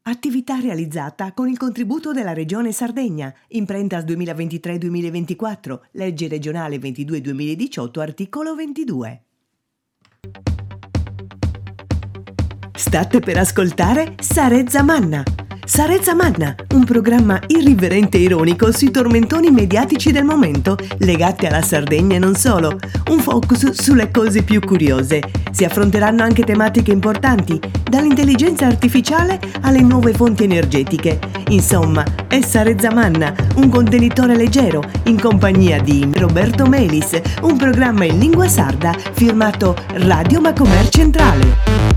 Attività realizzata con il contributo della Regione Sardegna, Imprentas 2023-2024, Legge regionale 22-2018, articolo 22. State per ascoltare Sarezza Manna. Sarezza Manna, un programma irriverente e ironico sui tormentoni mediatici del momento, legati alla Sardegna e non solo. Un focus sulle cose più curiose. Si affronteranno anche tematiche importanti, dall'intelligenza artificiale alle nuove fonti energetiche. Insomma, è Sarezza Manna, un contenitore leggero, in compagnia di Roberto Melis, un programma in lingua sarda firmato Radio Macomer Centrale.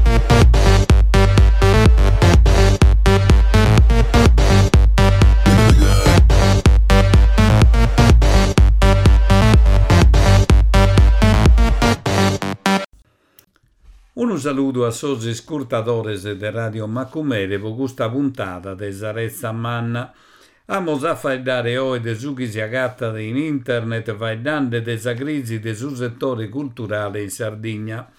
Un saluto a sosi scurtadores de Radio Macumere per questa puntata de Sarezza Manna. Amos a faidare oggi de su chi si agatta in internet faidande de sa crisi de su settore culturale in Sardegna.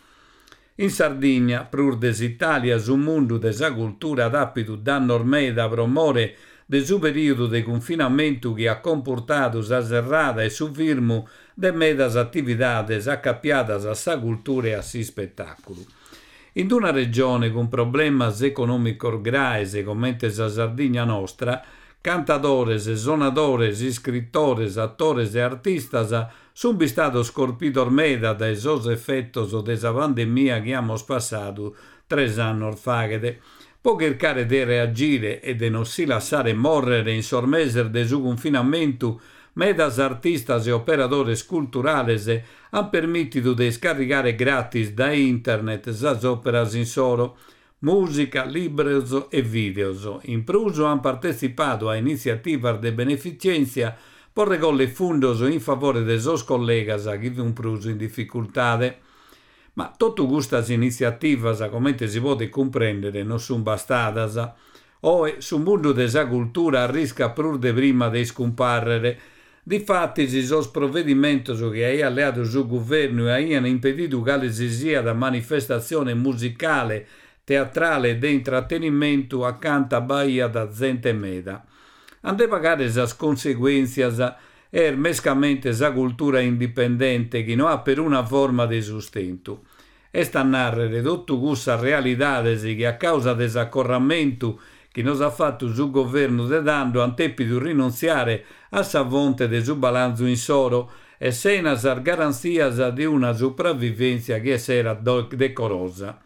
In Sardegna, prur des Italia, su mondo de sa cultura d'appitu danno ormai da promore de su periodo de confinamento che ha comportato sa serrata e su firmo de medas attivitades accappiatas a sa cultura e a si spettacolo. In una regione con problemas economicos graves come sa Sardegna nostra, cantadores, sonadores, scrittores, attores e artistas sono stati scolpiti ormai da esos effettos de sa pandemia che abbiamo passato 3 anni fa, può cercare di reagire e di non si lasciare morrere in sormeser de su confinamento. Medas artistas e operadores culturales han permitido de scaricare gratis da internet sas operas in soro, musica, libros e videos. In pruso han partecipato a iniziativas de beneficenza por recolle fundos in favore de sos collegas che un pruso in difficoltade. Ma tutte queste iniziativas, come si può comprendere, non sono bastadas. Oe, sul mondo de sa cultura arrisca prur de prima de scomparrere. Difatti, si sono provvedimenti che hai alleato sul governo e hanno impedito che si sia da manifestazione musicale, teatrale e di intrattenimento accanto a Bahia da gente meda. Ande pagare esas conseguenze è mescamente sa cultura indipendente che non ha per una forma di sustento. E sta a narrare tutto questa realidad che a causa dell'accorramento che nos ha fatto sul governo de dando antepidu rinunziare a sa fonte de su balanzo in soro e senas garanzias di una sopravvivenza che era decorosa.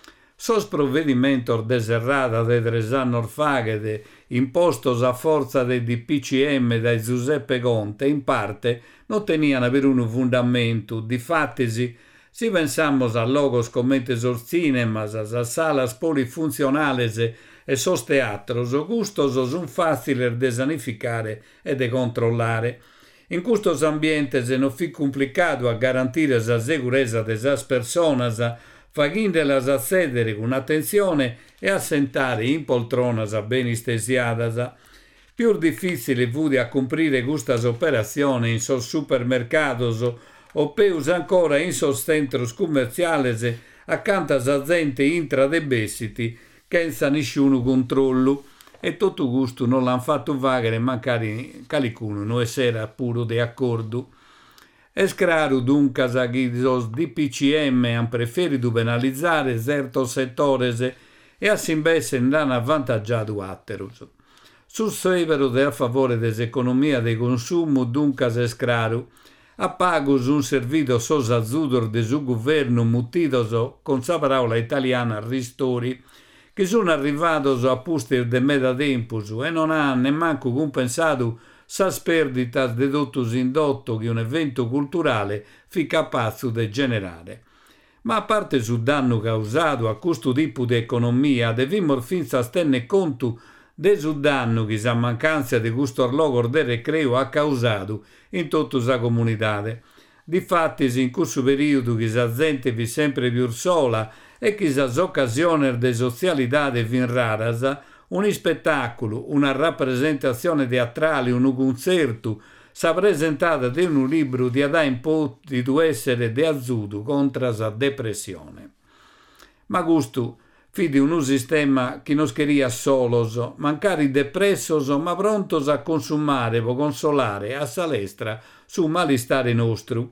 Sos provvedimentos de serrata de 3 anni fa impostos a forza de DPCM da Giuseppe Conte in parte non tenivano per un fondamento. Difatti si pensamos a logos come sos cinemas, a salas polifunzionales e sos teatros, gustos son faciles de sanificare e de controllare. In questos ambientes non fi complicato a garantire sa sicurezza de sas personas, fagindelas accedere con attenzione e assentare in poltronas ben stesiadas. Più difficile fu di accomplire questas operazioni in sos supermercados o peus ancora in sos centros commerciales accanto a sa gente intra de bessiti senza nessun controllo, e tutto questo non l'hanno fatto vagare magari qualcuno non era puro di accordo. È chiaro dunque che i DPCM hanno preferito penalizzare certi settori e a invece ne hanno avvantaggiato altri. Sul severo a favore dell'economia di consumo dunque è chiaro. A pagos un servito sos azzurro de su governo mutidos con sa parola italiana ristori, che sono arrivatos a puster de meda tempus e non hanno nemmanco compensato sas perditas de totus indotto che un evento culturale fi capace de generare. Ma a parte su danno causato a questo tipo di economia, devimmo finza stenne conto de su danno che sa mancanza di questo orlogo de recreo ha causato in tutta sa comunità. Difatti, in questo periodo che sa gente vi sempre più sola e che sa occasioni de socialità fin raras, un spettacolo, una rappresentazione teatrale, un concerto, sa presentata di un libro di adà in potuto essere de azuto contro la depressione. Ma questo fidi un sistema che non scheria solos, mancari depressos, ma prontos a consumare o consolare a salestra su malistare nostru.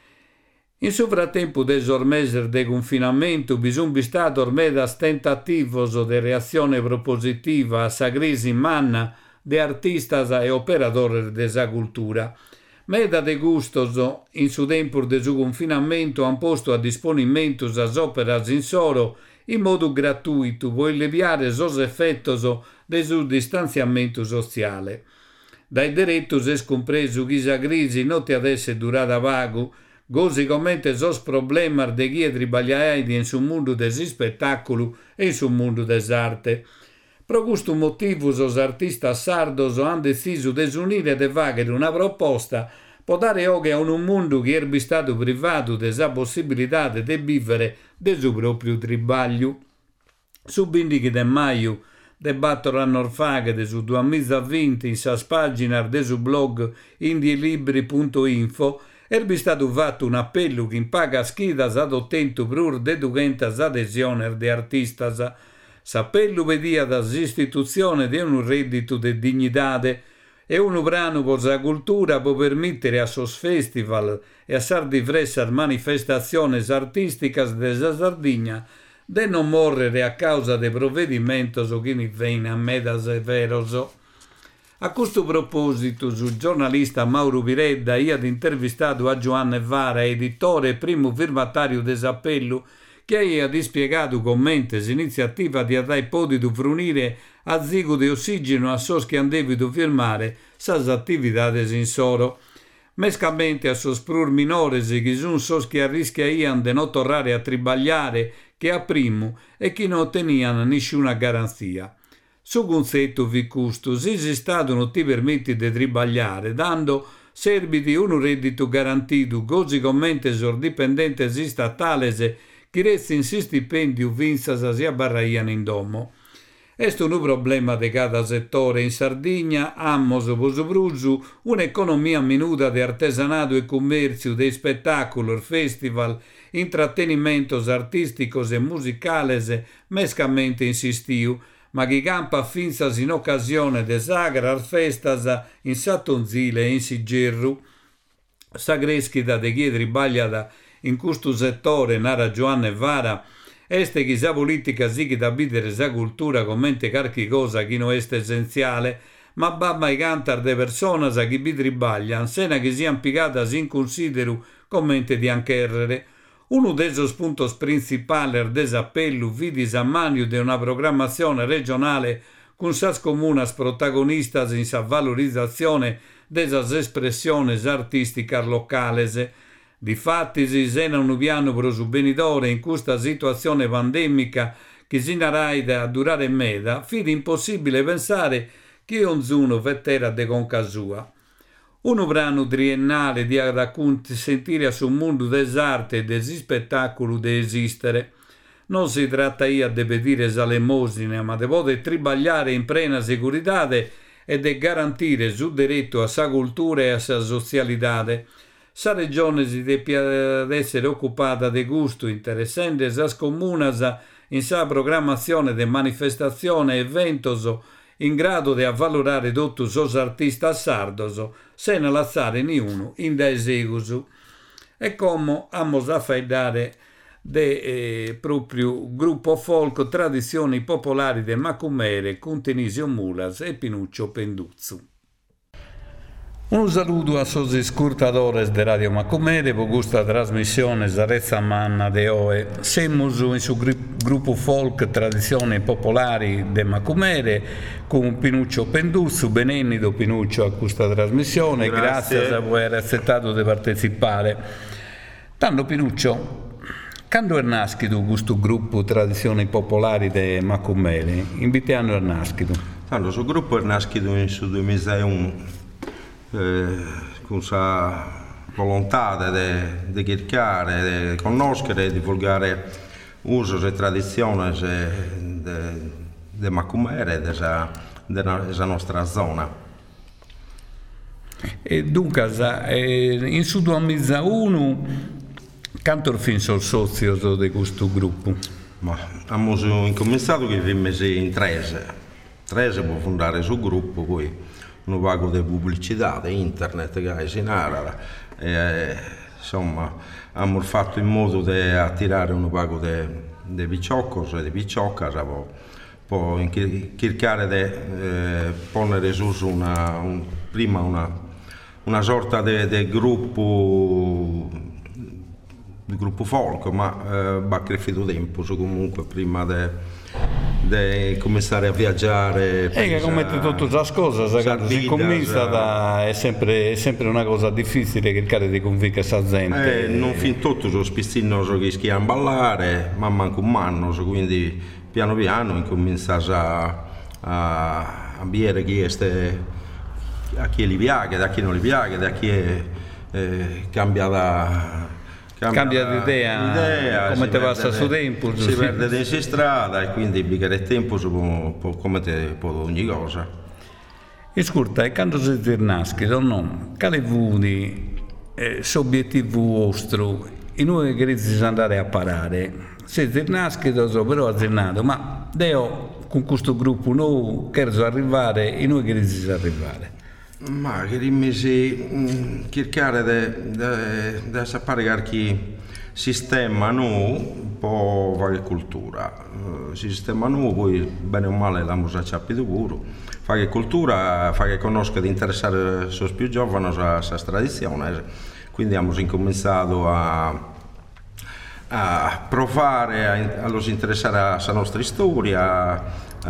In su frattempo des ormeser de confinamento bisogna stato ormedas tentativos de reazione propositiva a sa crisi manna de artistas e operadores de sa cultura. Meda de gustos in su tempo de su confinamento han posto a disponimento as operas in soro in modo gratuito per alleviare sos effettos de su distanziamento sociale. Dai direttos es compreso chi sa crisi non ti adesse durata vago, così come sos problemas de chi tribagliaidi in su mondo des spettacolo e in su mondo des arte. Pro questo motivo sos artistas sardos han deciso de unire de faghere una proposta per dare oggi a un mondo che è stato privato de sa possibilità de vivere de su proprio tribaglio. Su 20 de maio de 4 anni fa de su 2020 in sa pagina de su blog indielibri.info è stato fatto un appello che in paga schidas ad ottentu prur de dugentas adesione de artistas. S'appello vedia das istituzioni di un reddito de dignitade e un brano per la cultura può permettere a sos festival e a sar diversas manifestaciones artísticas de sa Sardigna de non morrere a causa de provvedimentos che ne vengono a medas e veros. A questo proposito, il giornalista Mauro Piredda ha intervistato a Giovanni Vara, editore e primo firmatario dell'appello, che ha dispiegato commenti l'iniziativa di aver potuto fornire a zigo di ossigeno a sos che hanno dovuto firmare sas attività in soro. Mescamente a sos prur minores che sono sos che arrischiano di non tornare a tribagliare che a primo e che non ottenivano nessuna garanzia. Su concetto vi custo, se stato non ti permette di tribagliare, dando serviti un reddito garantito, così come sos dipendentes statales che resti in si stipendio vinzas si abbarraiano in domo. Est un problema de cada settore. In Sardegna amos posoprusu un'economia minuta di artesanato e commercio, de spettacolo, festival, intrattenimentos artisticos e musicales mescamente insistiu, ma chi campa finzas in occasione de sagras festas in Sattonzile e in Sigerru. Sa creschita de chi tribagliata in questo settore, narra Giovanni Vara, este chi sa politica si che da bidere sa cultura commente carchi cosa chi non est essenziale, ma babba i cantar de personas a chi bi tribaglian, sena che sian pigadas in consideru commente di ancherrere. Uno de esos puntos principales des appellu vidis a manio de una programmazione regionale con sas comunas protagonistas in sa valorizzazione desas espressiones artisticas locales. Difatti si sena un piano pro su benidore in questa situazione pandemica che si naraida a durare meda, fidi impossibile pensare che ognuno vettera de conca sua. Un brano triennale di sentire sul mondo dell'arte e del spettacolo di esistere. Non si tratta di pedire salemosine, ma di poter tribagliare in plena sicurezza e di garantire sul diritto a sa cultura e a sa socialità. Sa regione si deve essere occupata di gusto, interessante sa comunas in sa programmazione di manifestazioni e eventos in grado di avvalorare tutti sos artistas sardos, senza lasciare niuno in da esegusu. E come amos a faidare de proprio gruppo folk tradizioni popolari de Macumere con Tenisio Mulas e Pinuccio Penduzzu. Un saluto a sos ascoltadores de Radio Macumere per questa trasmissione Sarezza Manna de Oe. Semus in su gruppo folk tradizioni popolari de Macumere con Pinuccio Penduzzu, benenido Pinuccio a questa trasmissione, grazie per aver accettato di partecipare. Tanto Pinuccio, quando è nascito questo gruppo tradizioni popolari de Macumere? In che anno è nascito? Tanto, questo gruppo è nascito nel 2001. Con sa volontà di cercare, di conoscere e divulgare usos e tradizioni di Macumere, della nostra zona. E dunque, in su 2001, quanto fin sono socio di questo gruppo? Ma abbiamo incominciato che siamo in 13 per fondare sul gruppo, poi un vago di pubblicità, di internet che si narra, insomma abbiamo fatto in modo di attirare un vago di picciocchi e di picciocca, poi cercare di ponere su prima una sorta di gruppo folk, ma va cresciuto tempo comunque prima di cominciare a viaggiare. Che come tutte le cose, quando si comincia è sempre una cosa difficile cercare di convincere questa gente. Non fin tutto sono spizzinoso che schiano a ballare, ma manco un anno, quindi piano piano incomincias a vedere a chi gli piace, da chi non gli piace, da chi cambia di idea, come te passa su tempo, si perde in strada e quindi il tempo come te può ogni cosa. Ascolta, e quando si nasce, no? Quale vudi l'obiettivo vostro? E noi che si andare a parare, se nasce però azzenato, ma Deo con questo gruppo noi che arrivare e noi che si arrivare. Ma che rimisi cercare di sapere che sistema noi un po' fare cultura, sistema noi poi bene o male l'abbiamo già capito pure, fare cultura, fare conoscere di interessare i più giovani a questa tradizione, quindi abbiamo incominciato a provare a los interessare alla nostra storia,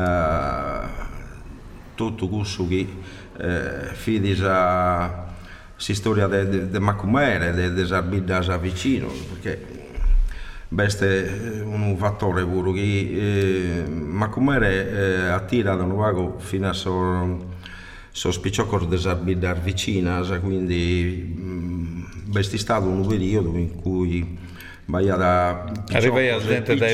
tutto questo che fidis a storia de Macumere, de Sarbiddas vicino, perché questo è un fattore pure che Macumere attira da un vago fino a spicciocco de Sarbiddas vicinas, quindi questo è stato un periodo in cui arriva gente da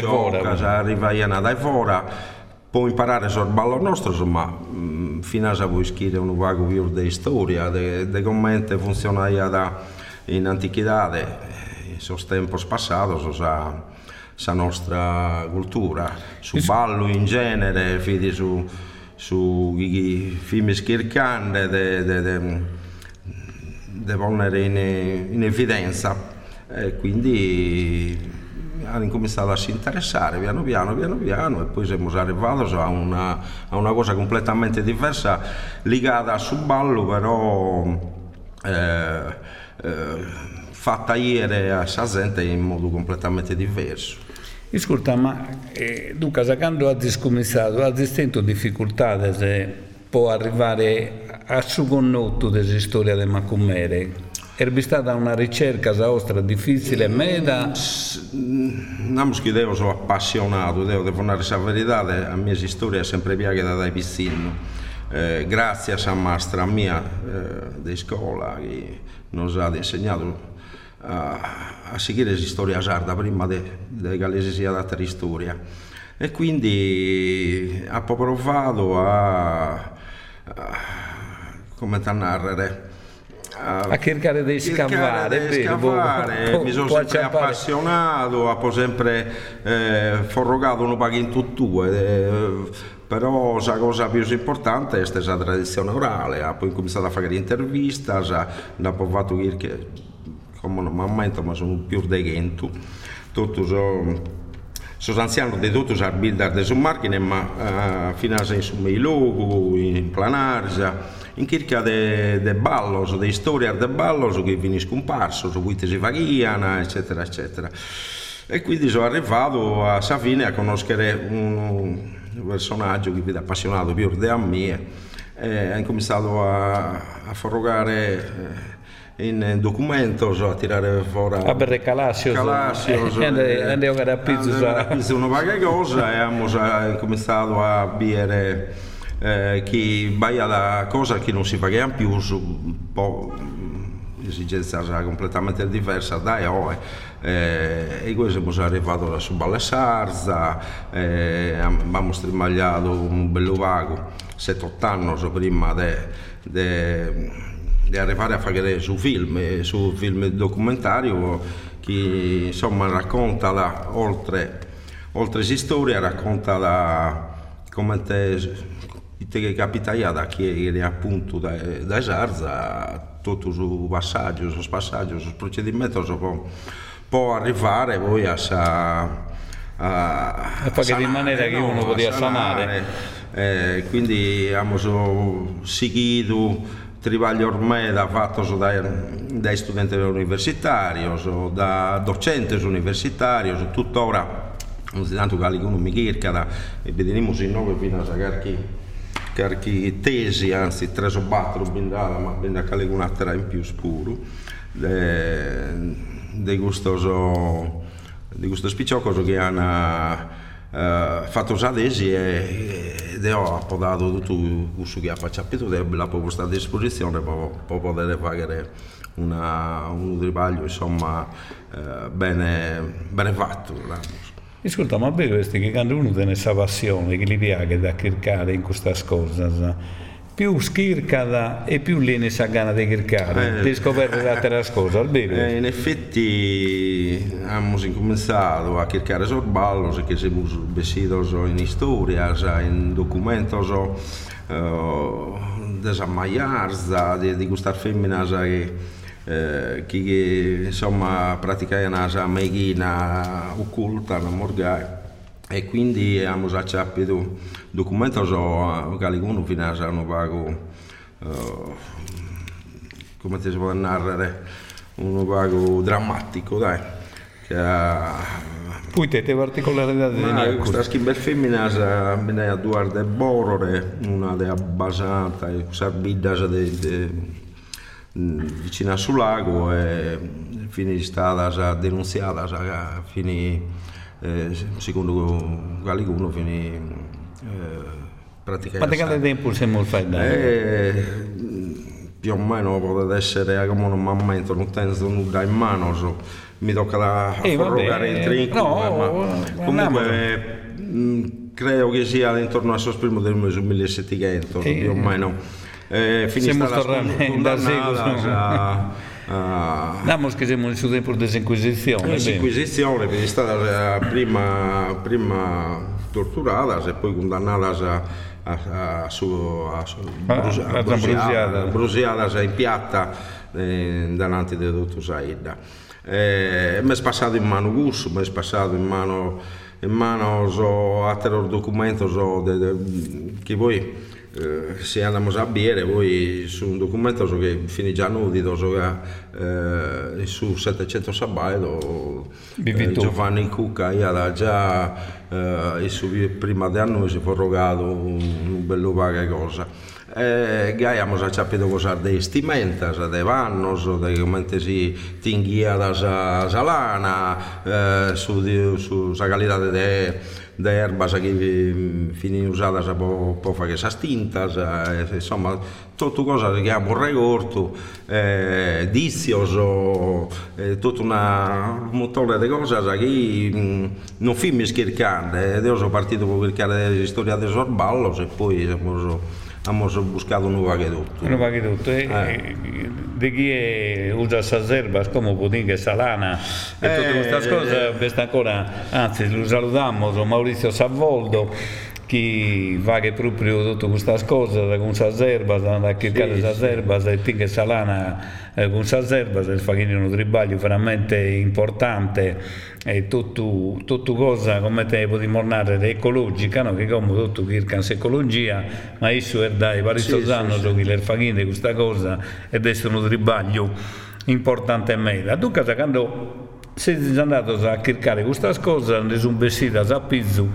fuori, può imparare sul ballo nostro, ma fino a poi scrivere un vago più di storia, di come funzionava in antichità, in tempi passati, la nostra cultura, sul ballo in genere, su film scherzanti, di ponere in evidenza, quindi hanno cominciato a si interessare piano piano e poi siamo arrivati a una cosa completamente diversa legata sul ballo, però fatta ieri a sa gente in modo completamente diverso. Ascolta, ma dunque quando ha cominciato ha sentito difficoltà se può arrivare a su connotto della storia del Macumere? È stata una ricerca vostra difficile, meda? Non che io sono appassionato, devo dire la verità, la mia storia è sempre piaciuta dai piccino. Grazie a maestra mia di scuola che ci ha insegnato a seguire la storia sarda prima di che sia data la storia. E quindi ho provato come narrare. A cercare di scavare, mi sono sempre appassionato, ho sempre forrogato un po' in tutto, però la cosa più importante è stata la tradizione orale, ho poi cominciato a fare interviste, ho provato che come normalmente ma sono più di 100, tutti sono anziani di tutti i Sarbiddas di Summarchine, ma fino a in luogo, in Planargia, in cerca di ballos, di storie di ballos che viene scomparso, su cui si faghiano, eccetera, eccetera. E quindi sono arrivato a Savine a conoscere un personaggio che mi ha appassionato più di me e ho cominciato a forrogare in documento, a tirare fuori a berre Calassios andiamo a pizza una vaga cosa e abbiamo cominciato a bere che baia la cosa che non si pagava più su un po' esigenza completamente diversa dai e così siamo arrivati su Balle Sarza, abbiamo strimagliato un bello vago 7-8 anni prima di arrivare a fare su film documentario che insomma racconta oltre oltre a storia racconta come te capitaiata che è appunto da Sarza, tutto su passaggio, su spassaggio, su procedimento, può arrivare poi a fare di maniera che uno poteva sanare. Quindi abbiamo seguito travaglio ormai fatto dai studenti universitari, da docenti universitari, tuttora tanto che uno mi cerca e vediamo in 9 fino a carchi tesi, anzi 3 o 4 bindata, ma binda un'altra in più scuro di questo spicciocco che hanno fatto adesi e ho appodato tutto questo che ha fatto e l'ha posto a disposizione per poter fare un tribaglio insomma bene fatto. Ascolta, ma vero questi che quando uno tiene questa passione che gli piace da cercare in questa cosa, più schirca e più lì ne sa gana di cercare, di scoprire altre cose, al vero? In effetti abbiamo incominciato a cercare sul ballo, che siamo vestiti in storia, in documenti, di questa femmina che insomma praticava una medicina occulta, una morgai. E quindi abbiamo acciappato documenti che uno fino a un vago, come si può narrare, un vago drammatico, dai. Poi te particolarità di questa bella femmina è a due de borore, una è basata, sarbida vicino sul lago e fini stata denunziata, fini secondo qualcuno fini praticamente tempo siamo fare più o meno potrebbe essere come un momento non tengo nulla in mano mi tocca da forrogare il trinco comunque credo che sia intorno al sospiro del 1700 più o meno siamo Diciamo che siamo nel suo tempo di disinquisizione. Disinquisizione, che è stata prima torturata e poi condannata a bruciata in piatta davanti di tutto Saida. Mi è passato in mano Gus, mi è passato in mano altri documenti che poi se andiamo a bere poi su un documento che finì già nudito su 700 sabato Giovanni Cucca era già prima di anno si fu rogato un bello vaga cosa abbiamo capito cosa dei stimenta dei vannos di come si tinghia da salana su qualità di erba che finì usata per fare questa stinta insomma tutto cosa che abbiamo regorto dizios tutto un montone di cose che non fimmi scherzando io sono partito per cercare la storia del sorballo e poi abbiamo buscato un nuovo tutto. Di chi usa questa erba come pudding salana e tutte queste cose, ancora, anzi lo salutiamo, Maurizio Savoldo, che fa che proprio tutte queste cose con questa erba, da cercare questa erba, e tinga salana con questa erba, e fa un tribaglio veramente importante. E tutto cosa come te potremmo narrare ecologica, no? Che come tutto cerca ecologia, ma isso è dai vari anni che le fa di questa cosa ed è un tribaglio importante meglio. Dunque quando siete andati a cercare questa cosa, ne sono vestiti a pizzo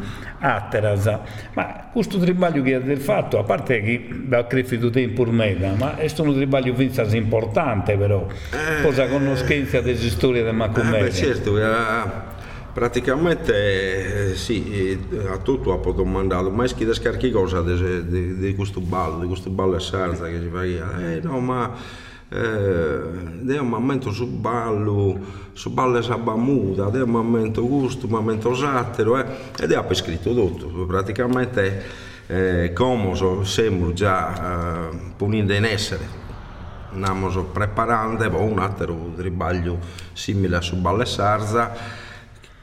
ma questo tribaglio che avete fatto, a parte che da cresciuto tempo meda, ma è un tribaglio vinzas importante però, cosa conoscenza delle storie del Macumere. Certo, praticamente sì, a tutto ha domandato, ma è che descarchi cosa di questo ballo a Sarza che si fa no, ma è un momento su ballo è sabamuta, è un momento gusto, un momento satiro ed è prescritto tutto, praticamente come siamo già punendo in essere, andiamo preparando un altro tribaglio simile a su ballo e Sarza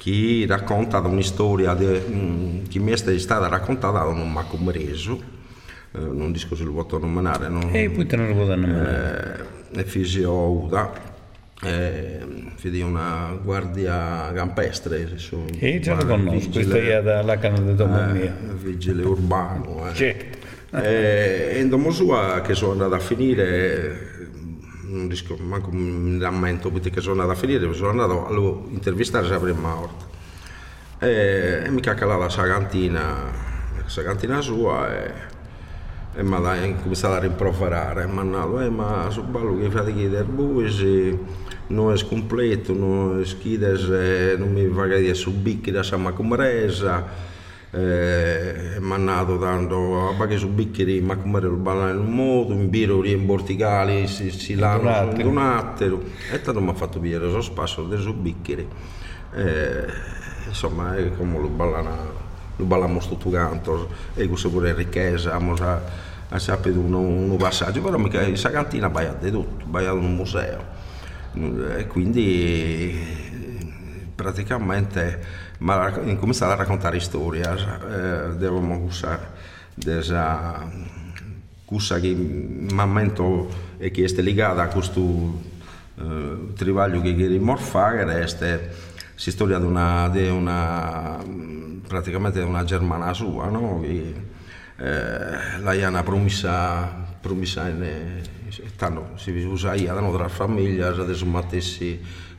che racconta una storia che mi è stata raccontata da un macumereso, non dico se lo posso nominare, poi te non lo posso nominare. È figlio Uda, di una guardia campestre, già lo conosco, questa è dalla candidatura vigile urbano. Certo. E in domo sua che sono andato a finire, non riesco manco mi rammento perché sono andato a finire, sono andato a intervistare la prima volta e mi cacalava la cantina sua e mi ha cominciato a rimproverare, ma su ballo che fate chi del buisi non è completo, non è schides, non mi va che su bicchi da sama compresa. Mannato tanto a baghe su bicchieri ma come lo ballare in un modo in biro riemborticali si lavano su un attimo e tanto mi ha fatto vedere lo spazio dei su bicchieri insomma è come lo balliamo tutto canto e questo pure ricchezza a sapere un passaggio però mica questa cantina va di tutto va in un museo e quindi praticamente ma cominciare a raccontare storie dobbiamo usare questa che mi ammento e che è legata a questo travaglio che vorremmo fare è la storia di una praticamente di una germana sua no? Che lei ha una promessa tanto si usa tra famiglie adesso mattessi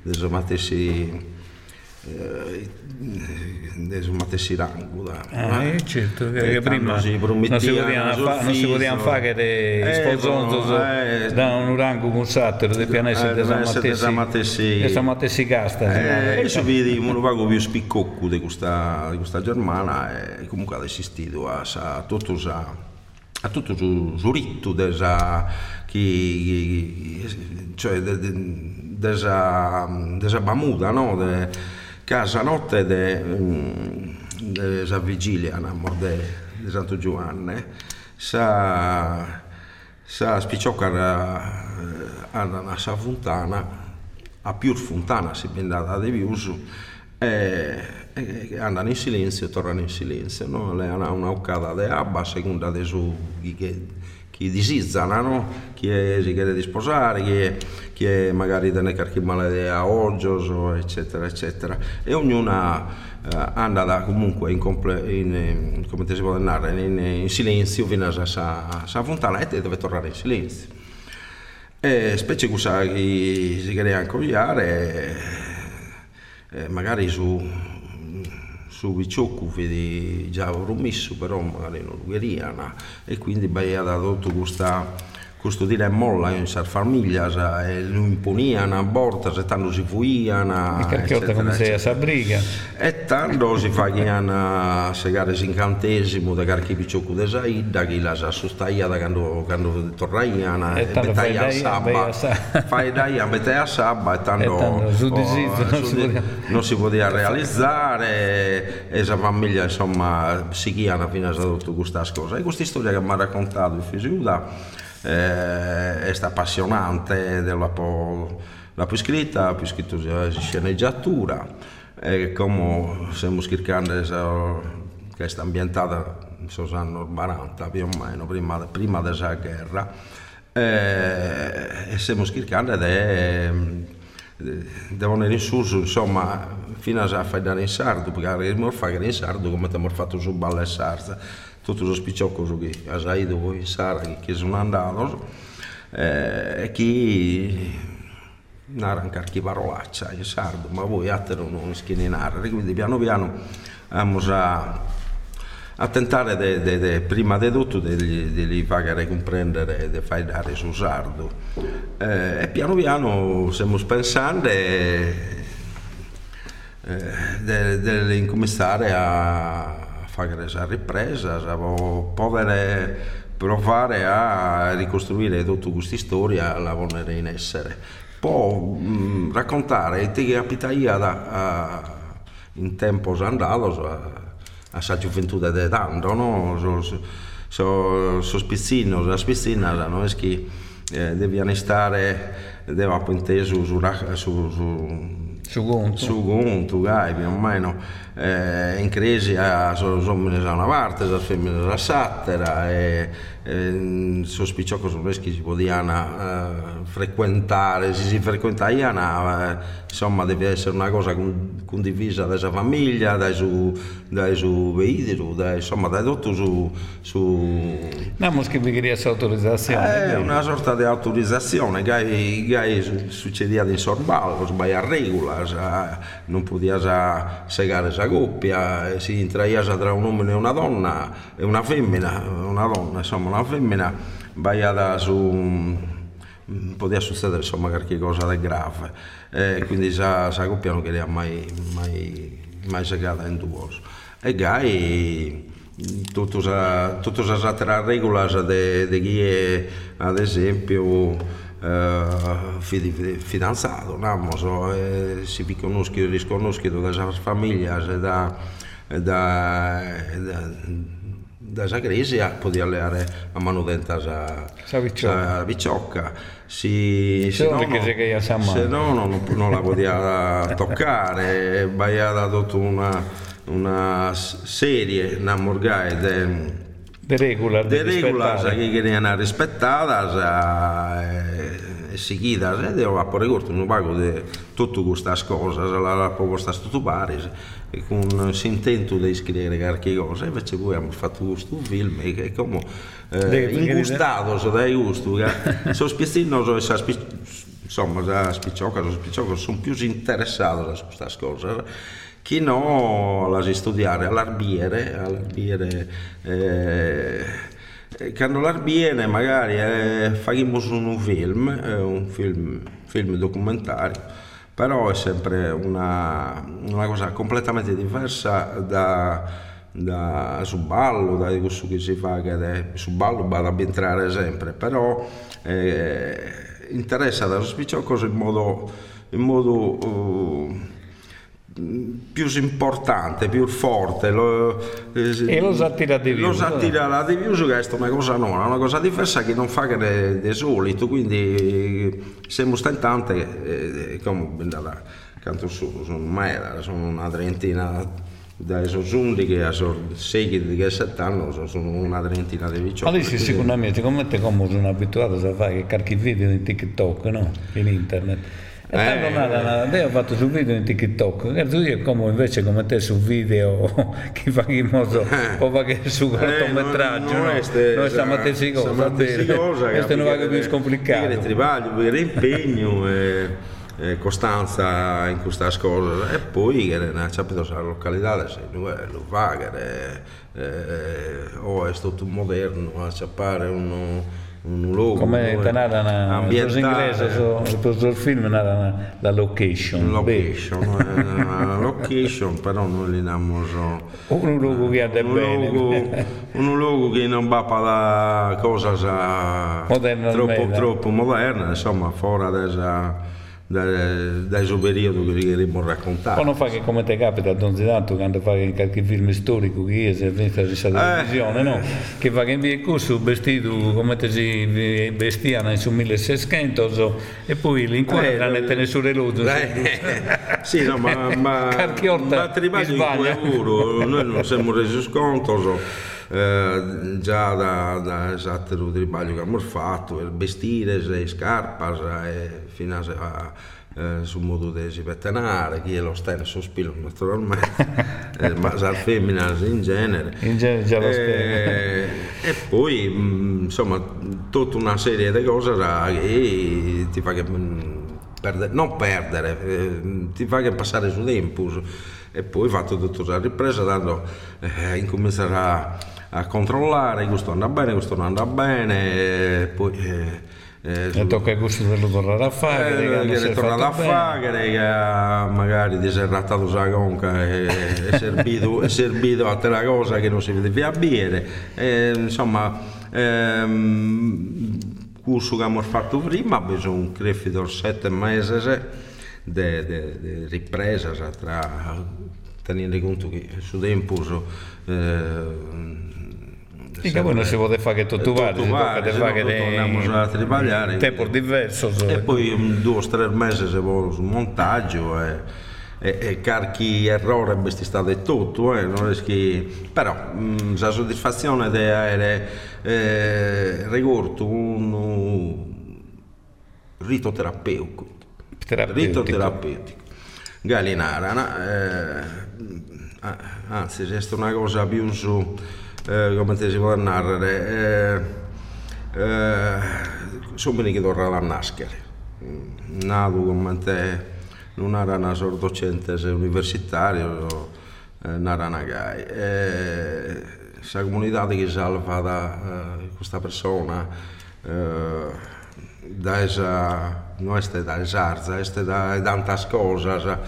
rango certo che prima non si potevano fare che sposando da un rango con sattero del pianese desamatessi casta e si vede un vago più spiccocco di questa germana e comunque ha resistito a tutto il ritmo cioè desa bamuda no? Casa notte della vigilia di Santo Giovanni sa spicciocca a sa fontana a più fontana si bendata di viuso e andano in silenzio e tornano in silenzio no? Lei ha un'occata di abba a seconda di su chi disizzano, no? Chi si chiede di sposare, chi magari tiene qualche malattia oggi, eccetera, eccetera. E ognuna anda comunque come ti si può narrare, in silenzio fino a sa fontana e deve tornare in silenzio. E specie cosa che si chiede accogliere, magari su Viciocco vedi già romisso però magari non lo gueriano e quindi ha dato questo dire molla in sar famiglia e lo imponiano a borta se tanto si fuiano e carchiotta come sei a Sabriga e tanto si fa che hanno segare l'incantesimo da carchi Viciocco de Saida che la sa sostagliata quando tornaiano e betai a sabba fai dai a betai a sabba e tanto non si poteva realizzare e la famiglia insomma si chiana fino a tutto questa cosa e questa storia che mi ha raccontato il Fisiuda è appassionante l'ha più scritto sceneggiatura e come stiamo cercando che è ambientata negli anni 40 più o meno prima della guerra e stiamo cercando devono venire su insomma fino a fare in sardo perché non fare in sardo come abbiamo fatto su Balle e Sarda tutto lo spicciocco che ha saito voi in Sara che sono andato e chi narra qualche parolaccia in sardo ma voi altro non schienare quindi piano piano abbiamo a tentare prima di tutto di fare comprendere di fare dare su sardo e piano piano stiamo pensando di incominciare a fare la ripresa, poter provare a ricostruire tutta questa storia e la ponere in essere. Poi raccontare che capita in tempo andato a sa gioventù di tanto, no? So spizzino, la spizzina non è che devono stare, devo appunteso Su conto, più o meno. In crisi sono una parte, le femmine della sattera e sospicciò che sono che si potevano frequentare, si frequentavano, insomma deve essere una cosa condivisa dalla famiglia, dai suoi veicoli, insomma dai tutto su non che vi queria autorizzazione. È una sorta di autorizzazione che succedeva in sorballo, sbagliare regola, non poteva segare esa coppia, si intraia tra un uomo e una donna e una femmina, una femmina sbagliata poteva succedere insomma qualche cosa di grave, quindi esa coppia non queria mai segata in due. E gai tutte le altre regole di chi è ad esempio fidanzato, si riconoscono dalla famiglia dalla crisi poteva alleare a mano dentro la picciocca, se no non la poteva toccare, bagliata tutta una serie de regola che erano rispettate e seguidas, e devo appare corto non pago di tutte queste cose, la proposta tutto pari e con s'intento di scrivere qualche cosa, invece poi abbiamo fatto questo film che come ingustato dai gusti sono spiestino insomma da spicciocca sono più interessato da queste cose chi no la studiare all'arbiere quando l'arbiere magari facciamo un film documentario, però è sempre una cosa completamente diversa da sul ballo, da questo che si fa, che sul ballo vado a entrare sempre, però interessa da spicciocco in modo più importante, più forte e lo attira di più, che è una cosa nuova, una cosa diversa che non fa che di solito, quindi siamo stentanti come da canto sono una trentina dai soggiunti che sono 6 di 7 anni sono una trentina di 18. Adesso sicuramente come sono abituato a fare qualche video in TikTok, no? In internet. E lei ha fatto sul video in TikTok, io come te su video che facciamo su cortometraggio, noi stiamo a queste cose, questo non va più complicato. Per travaglio, per impegno e costanza in queste cose e poi che nella località lo fa, o è stato moderno a ciappare un luogo come tenara in inglese sul film era la location però noi li diamo un luogo che anda bene un luogo che non va per cosa troppo moderna, insomma fuori dai suo periodo che vorremmo raccontare. O non fa che come te capita a Don Zidanto quando fa qualche film storico che si è visto la televisione, no? Che fa che in via corso vestito come te si vestivano in su 1600 e poi li inquadrano e te ne su relogio. Sì, no, ma noi non siamo resi conto già da esatto il tribaglio che abbiamo fatto, il vestire, le scarpe fino sul modo di si pettinare, chi è lo stile sospiro naturalmente, ma la femmina in genere già lo e poi insomma tutta una serie di cose che ti fa che non perdere, ti fa che passare su tempo e poi fatto tutta la ripresa dando incominciare a controllare questo anda bene, questo non anda bene e poi e tocca il gusto di tornare a fare che tornato a fare che magari ti sei rattato la conca e servito a te la cosa che non si deve bere insomma curso che abbiamo fatto prima abbiamo un crefito 7 mesi di ripresa tenendo conto che su tempo che poi non si può fare che tutto vale, torniamo a tribagliare. Tempo diverso. E poi 2 o 3 mesi si va sul montaggio e carichi errore questi stato e tutto, non è che... però la soddisfazione di avere rigorto un rito terapeutico. Galinara, anzi è una cosa più su, come ti si può narrare, sono che torna a nascere, nato come te. Non era una sorta docente universitario, non era una gai. La comunità che salva da questa persona, non è da esarza, è da tante cose.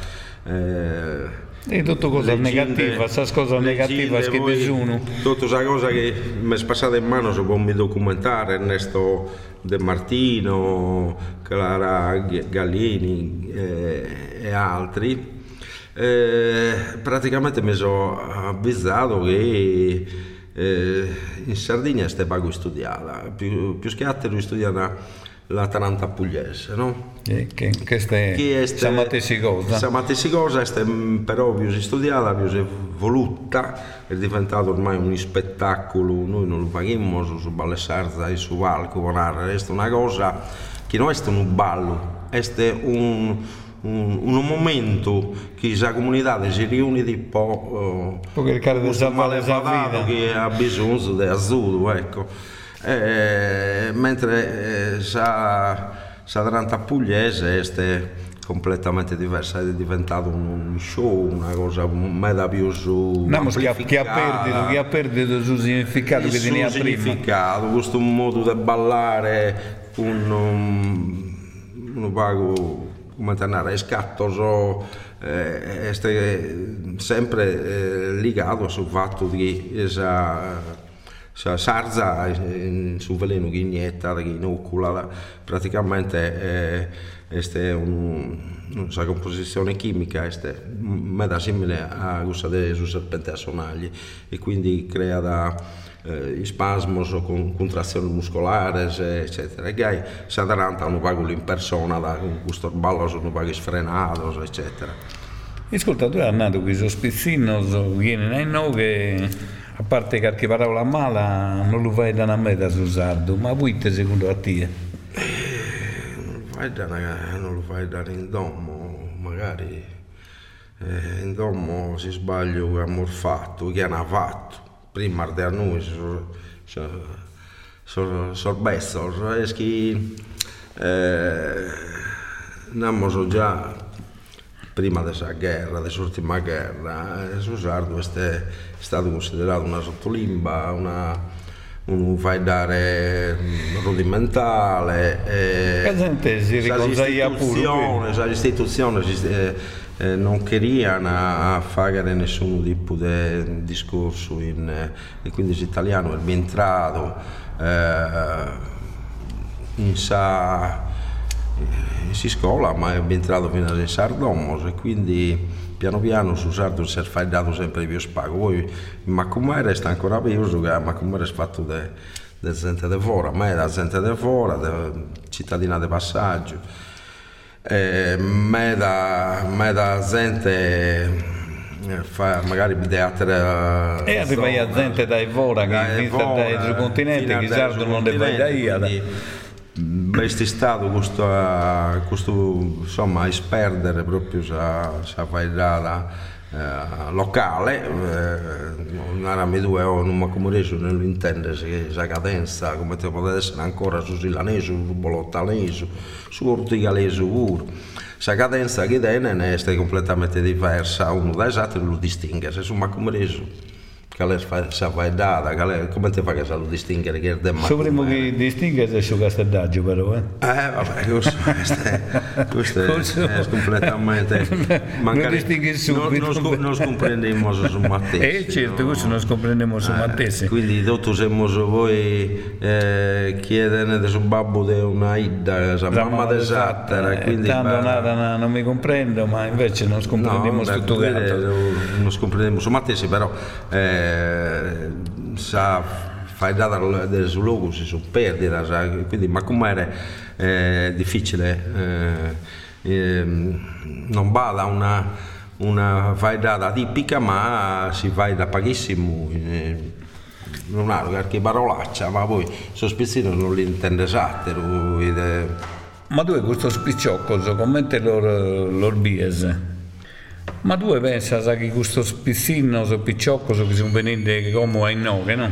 E tutto cosa negativa, questa cosa negativa che nessuno. Tutta questa cosa che mi è passata in mano su come documentare Ernesto De Martino, Clara Gallini e altri, praticamente mi sono avvisato che in Sardegna è poco studiata, più che altro studiata la Taranta pugliese, no? Che è matessi cosa è però più si studiata, più si voluta, è diventato ormai un spettacolo, noi non lo paghiamo su Balle Sarza e su Valco, è una cosa che non è un ballo, è un momento che la comunità si riunisce di po' questo malevadato che ha bisogno di aiuto, ecco. Mentre la Taranta pugliese è completamente diversa, è diventato un show, una cosa meda più su che ha perduto il suo significato che teneva prima. Questo modo di ballare un vago come tornare scatto è sempre legato sul fatto che sarza su veleno che inietta, che inocula, praticamente è una composizione chimica è simile a quella dei serpenti a sonagli e quindi crea da spasmos o contrazioni muscolari eccetera. E gai si adaranta a un vago in persona da questo ballo sono vaghi sfrenato eccetera. Ascolta, tu hai andato qui su Spizzino, viene in che a parte qualche parola mala non lo fai da una meta su sardo, ma voi te secondo a te? Non lo fai da in domo, magari in domo si sbaglia che abbiamo fatto, che hanno fatto, prima di noi sorbesso, è che abbiamo già prima della guerra, dell'ultima guerra, il sardo è stato considerato una sottolimba, un faidare rudimentale. L'istituzione non queria fare nessun tipo di discorso e quindi l'italiano è rientrato in scuola, ma è entrato fino a Sardomos e quindi piano piano su sardo si è dato sempre più spazio. Poi in Macumere sta ancora più, che Macumere è fatto da gente di fuori, ma è da gente di fuori, cittadina di passaggio, ma è da gente fa magari teatro e arriva a gente dai fuori che dai continenti che sardo non ne vai da io. Questo stato questo insomma esperdere proprio sa faidata locale non era mi due non mi come reso non lo intende se la cadenza come te potete essere ancora su silanese su bolottanese su ortigalese pure la cadenza che tiene è completamente diversa uno da esatto lo distingue se sono come reso che lei sa faidata come ti fa che sa lo distinguere che è del primo che distingue è su Castellaggio però vabbè questo è completamente non distingue subito non comprendiamo su Mattesi certo questo non comprendiamo su Mattesi quindi tutto siamo voi chiedere su babbo di una idda la mamma di Sattera quindi tanto nada non mi comprendo ma invece non comprendiamo tutto non comprendiamo su Mattesi però sa fai data del suo luogo si sono perdite, quindi ma come è difficile non vada una faidata tipica, ma si faida pochissimo, non ha qualche parolaccia, ma poi sospizzino non li intende esatte. Ma tu hai questo spicciocco, commenti lor biese. Ma tu pensi che questo spizzino, spicciocco, che sono venuti come ai nove, no?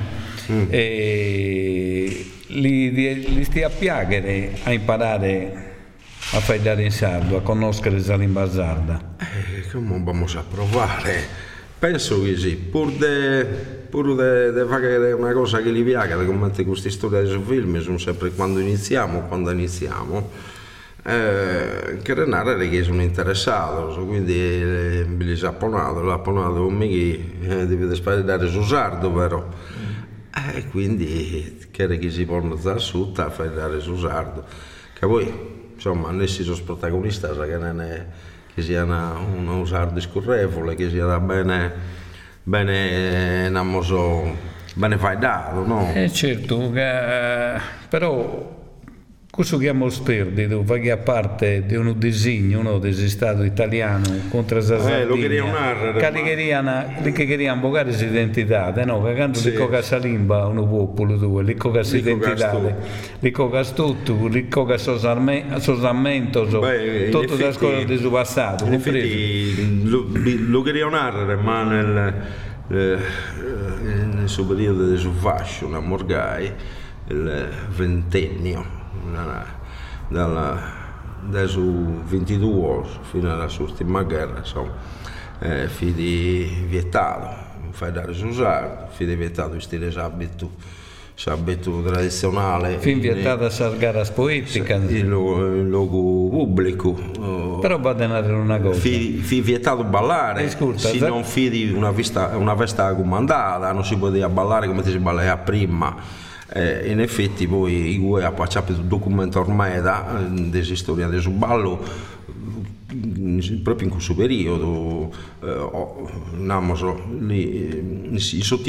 E li stia a piacere a imparare a faidare in sardo, a conoscere la lingua sarda? Come vamos a provare? Penso che sì, pur di fare una cosa che li piace, come queste storie dei film, sono sempre quando iniziamo, che che sono interessato, quindi li l'apponato come che deve sparare su sardo, però. Quindi che si può andare su a fare su sardo, che poi insomma non si sono protagonisti che sia un sardo scorrevole, che sia bene faidato, no? Certo, però questo che abbiamo perduto fa che a parte di un disegno dello Stato italiano contro la Sardegna, lo querían che querían bocare l'identità, no? Che quando li coga sa limba un popolo tuo, li coga l'identità, li coga tutto, li coga sosamento, tutto le cose del suo passato. In effetti lo querían ma nel suo periodo di suo fascio, una morgai, il ventennio. Dal suo 22 fino alla sua ultima guerra, insomma, fu vietato fai dare su sardo, fu vietato in stile sabato tradizionale, fu vietato a sargare poetica in luogo pubblico, però va a denare una cosa, fu vietato ballare, se non fu una festa comandata, non si poteva ballare come si ballava prima. In effetti poi i guai ha passato il documento ormai della storia del ballo proprio in questo periodo, i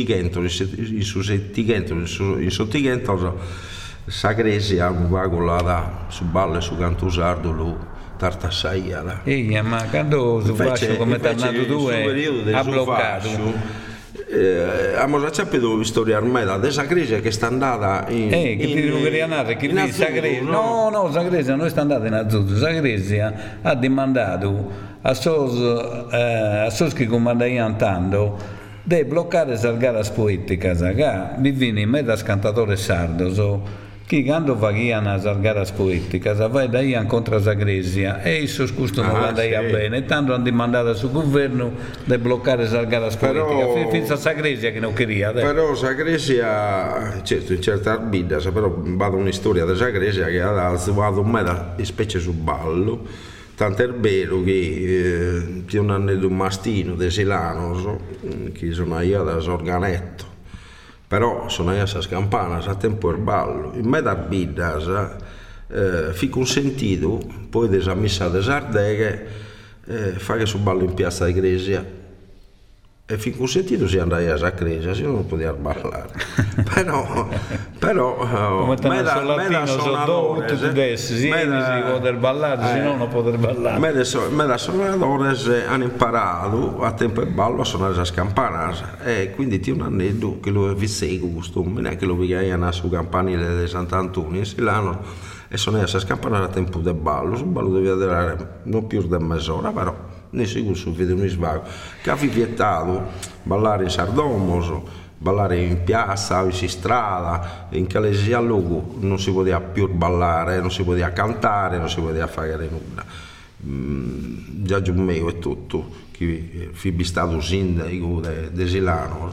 sottighento Sagresia va collata su ballo e su canto sardo lo tartassaia. Ma quando su fascio come tornato tu ha bloccato. Abbiamo capito la storia ormai da Sagresia che sta andata in Sagresia. No, Sagresia non è andata in Azzurro. Sagresia ha demandato a sos che comandavano tanto di bloccare le gara poetiche, che mi viene in mezzo a cantatore sardo. Che quando facevano le gare poetiche, vai contro Sagresia e il suo scusto non andava bene, tanto hanno demandato sul governo di bloccare le gare poetiche, fino a Sagresia che non queria. Però Sagresia, certo, in certa arbida, però vado una storia di Sagresia che ha alzato un mezzo specie su ballo, tanto è vero che c'è un anno di un mastino di Silano, che sono io da Sorganetto. Però sono io a campana a tempo il ballo in mezzo arbida fu consentito poi della messa di Sardeghe fare su ballo in piazza di Gresia e fu consentito si andava a Gresia se non poteva ballare però come da sonadores si poter ballare se no non poter ballare me da sonadores hanno imparato a tempo il ballo a suonare a campana e quindi ti un aneddoto che lo vissevo costume che lo vegliano su campanile di Sant'Antonio in Silano e suonava a campana a tempo del ballo sul ballo doveva durare non più di mezz'ora però ne sicuro su video un svago che ha vietato ballare in Sardomoso, ballare in piazza, in strada, in Calesia luogo non si poteva più ballare, non si poteva cantare, non si poteva fare nulla. Già Giummeo e tutto, che fu stato sindaco di Silano,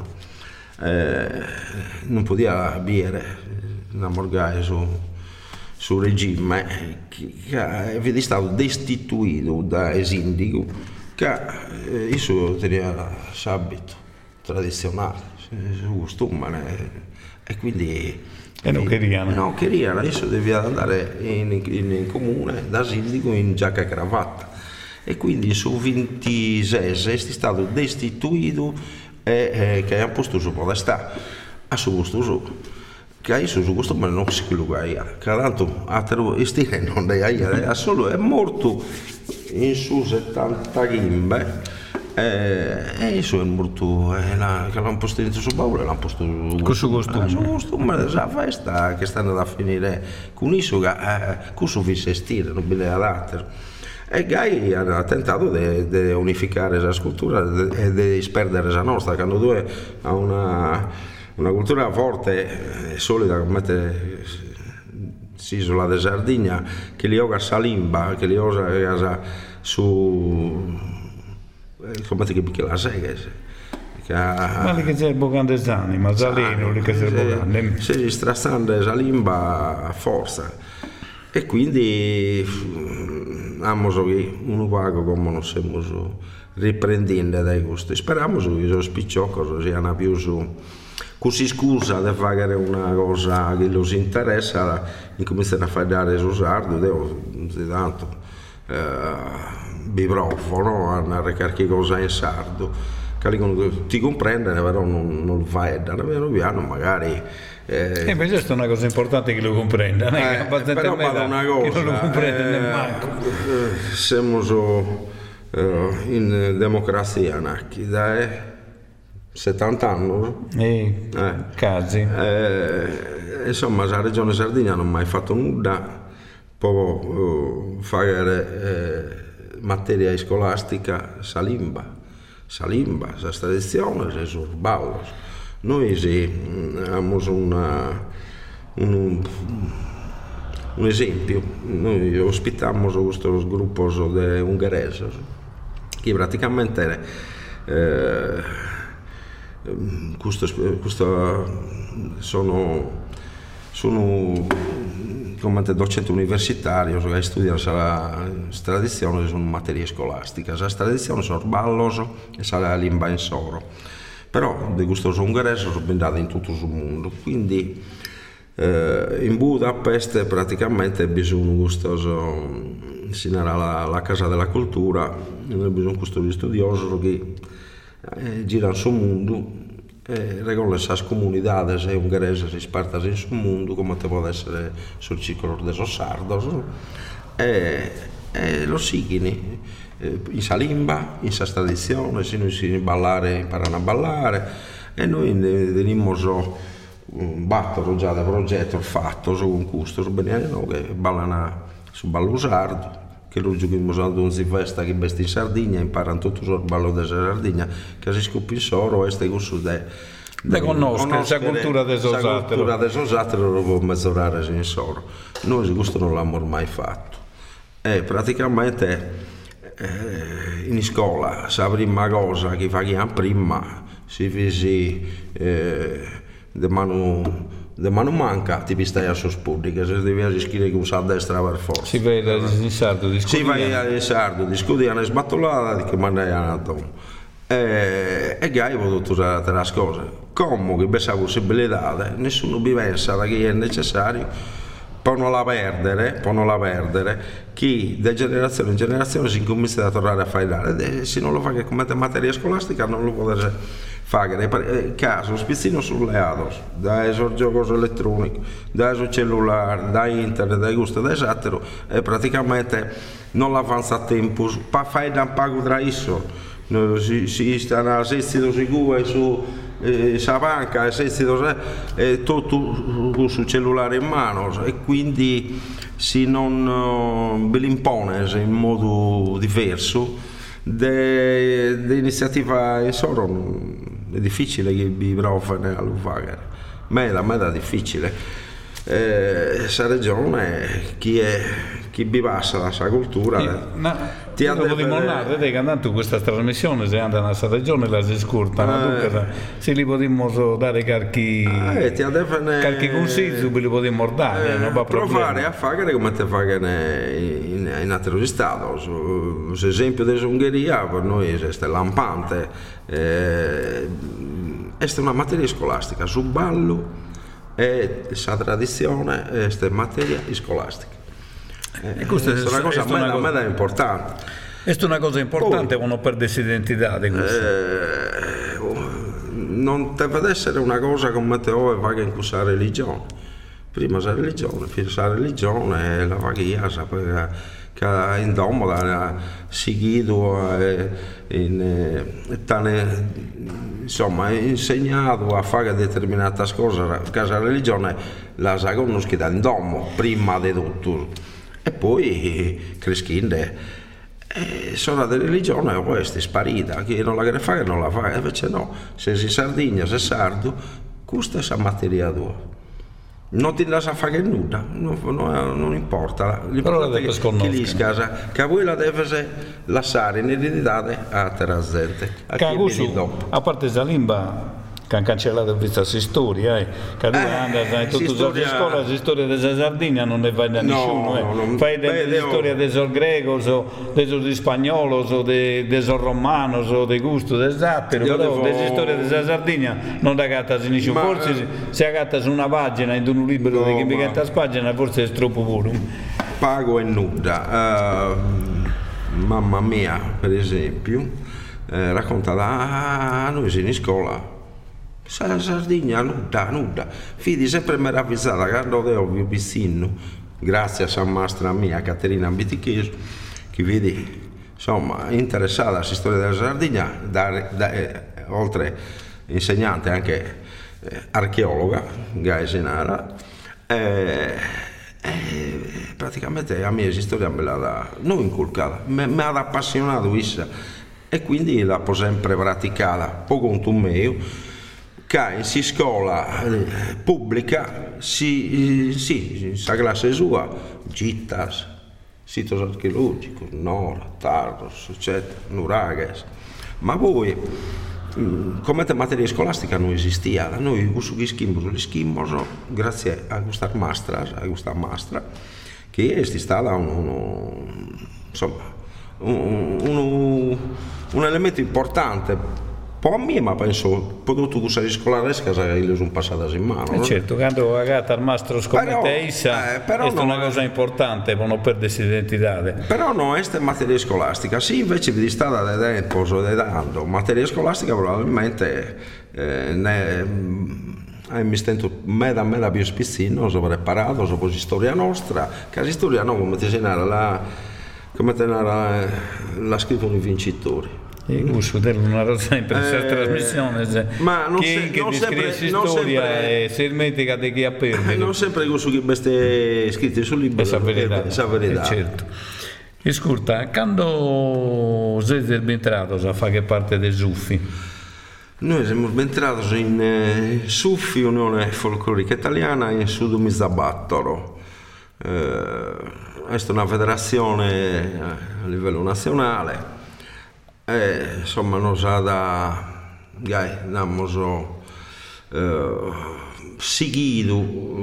non poteva bere una morgaia sul regime che è stato destituito dal sindaco che il suo abito tradizionale, il suo costume e quindi non queríano, adesso doveva andare in comune da sindaco in giacca e cravatta e quindi su 26 è stato destituito e che ha posto su podestà. a su gusto su che su gusto ma non si quello che ha tanto altro stile non è solo è morto in su 70 gimbe e su è morto che l'hanno posto su baule l'hanno posto su costume la festa che stanno da finire con isso con su stile non bile ad e Gai ha tentato di unificare la scultura e di disperdere la nostra quando due ha una cultura forte e solida come l'isola di Sardegna che li oga Salimba che li osa su come ti che la seghe ma che c'è Bogandesani ma Zalino che c'è Bogandesani si strassando Salimba a forza e quindi amo che uno vago come non siamo riprendendo dai gusti speriamo che i spicciocchi siano più su così scusa di fare una cosa che los interessa incominciano a fare dare su sardo non si tanto bibrofo a recare cosa in sardo che ti comprendere però non lo fai da piano magari invece questa è una cosa importante che lo comprenda però vado una cosa che non lo comprende nemmeno siamo in democrazia da 70 anni casi insomma la regione Sardegna non ha mai fatto nulla può fare materia scolastica Salimba la tradizione è sul ballo noi abbiamo un esempio noi ospitiamo questo gruppo di ungheresi che praticamente sono come docente universitario che studiano la tradizione sono materie scolastiche la tradizione sono ballo e la lingua in soro però di questo ungherese sono andati in tutto il mondo quindi in Budapest praticamente bisogna gustoso insegnare la casa della cultura bisogna questo studioso che girano sul mondo regolano le comunità ungheresi spartite in sul mondo come può essere sul ciclo dei sardos e lo seguono in Salimba, in sa tradizione, si imparano a ballare e noi venimmo un battero già da progetto fatto con questo che ballano su ballo sardo che lo giochiamo ad un festa che veste in Sardegna imparano tutto il ballo della Sardegna che si scopre in soro e stai questo da conoscere la cultura dei sosateri lo può mezzorare in soro noi questo non l'abbiamo mai fatto e praticamente in scuola la prima cosa che facciamo prima si fece de mano manca ti stai a sospudi che se devi scrivere che usa a destra per forza si vede in sardo in sardo discutiano e sbattolata di che mandai a e Gai ho tutte le altre cose come che questa possibilità nessuno pensa che è necessario per non la perdere chi da generazione in generazione si comincia a tornare a fare se non lo fa che come materia scolastica non lo può fare caso spizzino sulle ados da sul gioco elettronico da sul cellulare da internet da gusto da esatto e praticamente non l'avanza a tempo fai da un pago tra isso si stanno a sestito sicuro su sa banca e tutto sul cellulare in mano e quindi se non ve l'impone in modo diverso l'iniziativa in soro è difficile che vi provano a lo fare ma è difficile questa regione chi vi passa la sua cultura ti devo dimostrare che andando questa trasmissione se andano a questa regione la si scurtano se li potremmo dare qualche consiglio ve li potremmo dare non va provare a fare come te fanno in altri stati l'esempio dell'Ungheria per noi è lampante è una materia scolastica su ballo e la tradizione è materia scolastica e questa è una cosa importante è una cosa importante quando perde identità di questo non deve essere una cosa come te va in questa religione. Prima la religione, poi la religione, la vaghia, sapere che in domo seguito insomma insegnato a fare determinate cose, che la religione la sa conosciuta in domo prima di tutto e poi crescendo sono delle religioni questa è sparita, chi non la vuole fare non la fa, invece no, se si Sardegna, se sardo, questa è la materia tua. Non ti lascia fare nulla, non importa. L'importante è che lì casa, che voi la deve lasciare in eredità a terra gente. A parte la lingua che hanno cancellato questa storia, che tu andai in tutte le scuole, la storia della Sardegna non ne vai da nessuno. Fai la storia dei gregos, dei spagnolos, dei romanos, dei gusto, dei zatteri, però la storia della Sardegna non la gatta nessuno. Forse se agatta su una pagina in un libro di chi gatta pagina, forse è troppo puro. Pago e nuda. Mamma mia, per esempio, racconta noi siamo in scuola. La Sardegna nuda, fidi sempre meravigliata quando ho visto, grazie a San Mastra mia Caterina Bitichese, che vedi, insomma, interessata alla storia della Sardegna, oltre insegnante anche archeologa, Gaesenara, praticamente la mia storia me l'ha non inculcata, mi ha appassionato essa e quindi l'ho sempre praticata, poco conto mio. Che in scuola pubblica sa classe sua gittas, siti archeologici, Nora, Tardos, eccetera, Nurages, ma poi come materia scolastica non esisteva, noi schimos grazie a questa mastra che è stata un elemento importante. Per me, ma penso, prodotto questa scolaresca che sono passata in mano. Certo, quando agata al mastro scommette è una cosa importante per non perdersi l'identità. Però non è materia scolastica, sì, invece di stare da tempo, dando materia scolastica probabilmente mi sento meda più spizzino, sono preparato, so per storia nostra, che la storia no, come ti la scrivono i vincitori. E questo è una cosa in questa trasmissione, ma non sempre storia e si dimentica di chi ha perso. Non sempre questo che è scritto sul libro è la verità. Certo. Ascolta, quando sei entrato a fare parte dei Suffi? Noi siamo entrati in Suffi, Unione Folclorica Italiana, in Sud Misabattoro. È una federazione a livello nazionale. Insomma, noi abbiamo seguito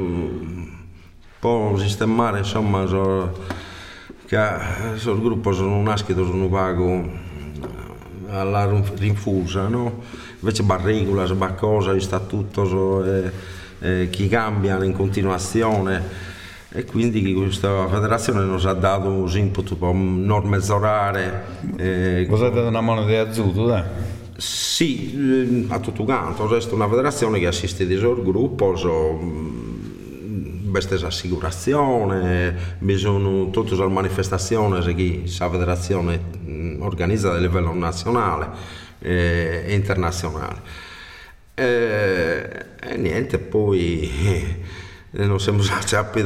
per sistemare, insomma, che il gruppo sono nascito su un pago alla rinfusa, no? Invece regola, cosa, il statuto che cambiano in continuazione. E quindi questa federazione ci ha dato un input per non mezzorare. Cosa ha dato una mano di azzurro, dai? Sì, a tutto canto, è una federazione che assiste il gruppo, questa assicurazione, bisogna tutte le manifestazioni che la federazione organizza a livello nazionale e internazionale. E niente, poi non siamo capiti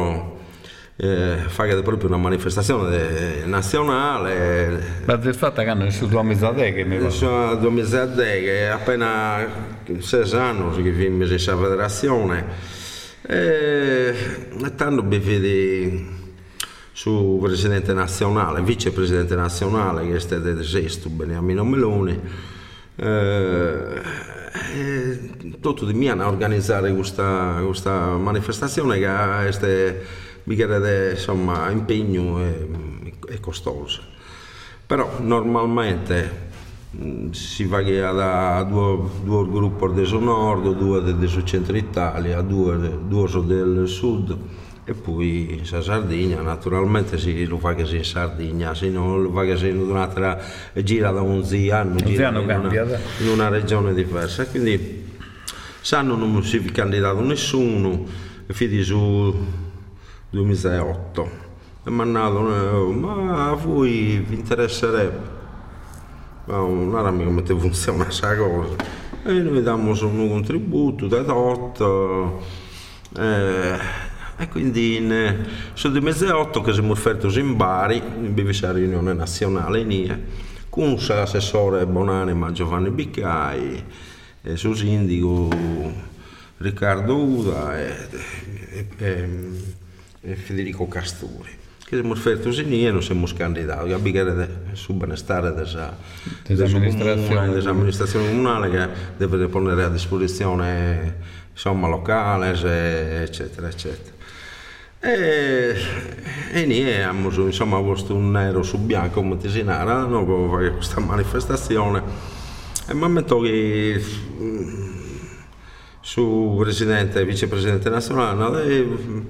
fare proprio una manifestazione nazionale. Ma del fatto che hanno nel 2010 nel 2010 appena 6 anni che vimmo questa federazione e tanto mi vedi su presidente nazionale, vicepresidente nazionale che è stato del Sesto, Beniamino Meloni. Tutto di me a organizzare questa manifestazione che mi chiede insomma impegno e costosa, però normalmente si va da due gruppi del nord, due del centro Italia, due del sud e poi la Sardegna naturalmente si lo fa che si in Sardegna, se non lo fa che si in un'altra gira da 11 anni, in una regione diversa, e quindi sanno non si è candidato nessuno, e fidi su 2008 e mi hanno detto ma a voi vi interesserebbe, ma non era mica come funziona questa cosa, e noi diamo un contributo da tot. E quindi sul 2008 che siamo offerti in Bari, in Bivisa riunione nazionale con l'assessore Bonanima Giovanni Biccai, sul sindaco Riccardo Uda e Federico Casturi, che siamo offerti in e non siamo candidati, a bicchiere sul benestare dell'amministrazione comunale che deve ponere a disposizione insomma locale, eccetera eccetera. E noi abbiamo insomma posto un nero su bianco come Tisinara per fare questa manifestazione, e mi metto che su presidente e vicepresidente nazionale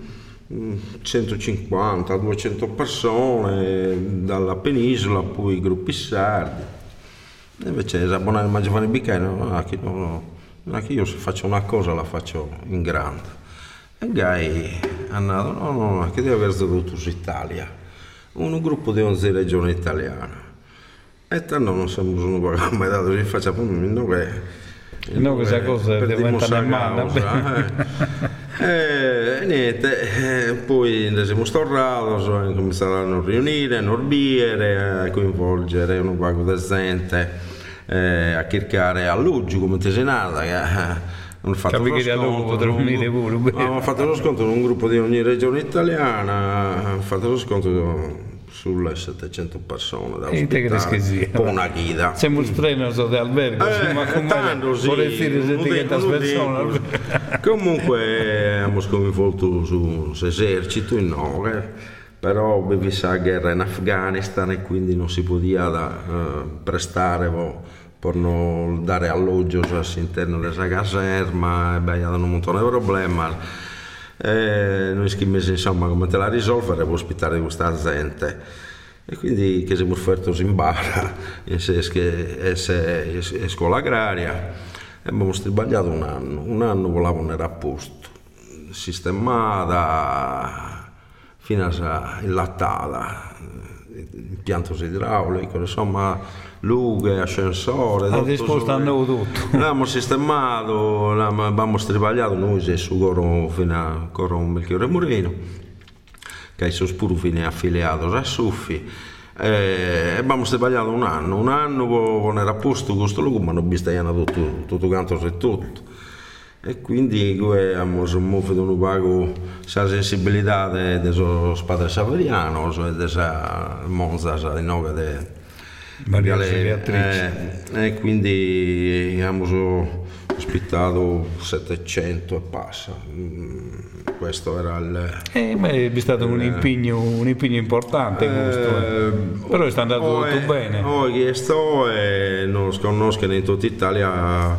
150-200 persone dalla penisola, poi gruppi sardi, e invece Bonanima Giovanni Biccai anche io se faccio una cosa la faccio in grande. E Gai hanno detto no, che deve aver tutto su Italia, un gruppo di 11 regioni italiane, e tanto non siamo mai dato che facciamo questa cosa diventa una e niente, poi siamo stornati, hanno cominciato a riunire, a norbiere, a coinvolgere un paio di gente, a cercare alloggi come Tisinata. Hanno fatto lo scontro in un gruppo di ogni regione italiana, hanno fatto lo scontro sulle 700 persone da ospitare, un po' una guida. Siamo sprenoso di albergo, ma tanto sì, comunque abbiamo sconvolto sull'esercito in Nord, però viveva la guerra in Afghanistan e quindi non si poteva prestare per non dare alloggio all'interno della caserma, e abbiamo un montone di problemi. Noi schimmesi insomma come te la risolvere per ospitare questa gente, e quindi che siamo offerti in bara in scuola agraria, e abbiamo sbagliato un anno volevano era a posto, sistemata, fino a illattata, impianto idraulico, insomma lughe, ascensore, hanno tutto. L'abbiamo sistemato, l'abbiamo stribagliato noi su Coro fino a Coro Melchiorre Moreno, che sono pure fine affiliato a Suffi, e abbiamo stribagliato un anno non era a posto questo luogo, ma non bistagliano tutto canto e tutto, e quindi abbiamo smosso un po' la sensibilità dello padre Saveriano e della Monza di nove Maria Auxiliatrici, e quindi abbiamo ospitato 700 e passa. Questo era il è stato un impegno importante questo, però è andato tutto bene. Oggi sto e non conosco in tutta Italia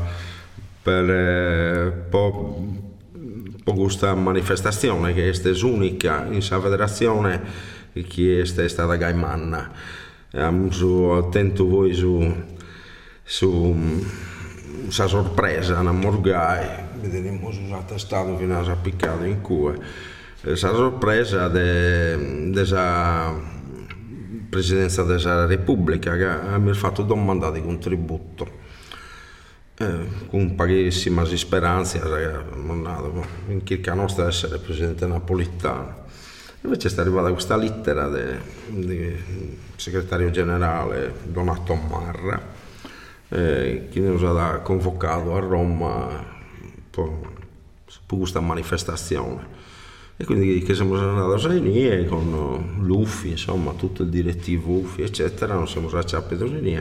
per questa manifestazione che è unica in questa federazione, che è stata Gaimanna. Attento voi su sa sorpresa, una morgai, vedremo su attestato fino a piccato in cue, sa sorpresa della presidenza della Repubblica che mi ha fatto domanda di contributo, con pochissima speranza in chirca nostra essere presidente napolitano. Invece è arrivata questa lettera del segretario generale Donato Marra, che nos ha convocato a Roma per questa manifestazione, e quindi che siamo andati a riunire con l'UFI, insomma tutto il direttivo UFI eccetera, non siamo acciappati a riunire,